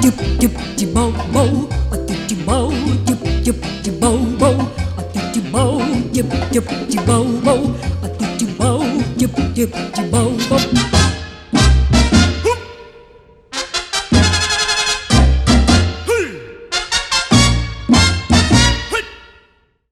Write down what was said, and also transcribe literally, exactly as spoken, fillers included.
chip chip chip bow bow, a chip chip bow, chip chip chip bow bow, a chip chip bow, chip chip chip bow bow, a chip chip bow, chip chip chip bow bow.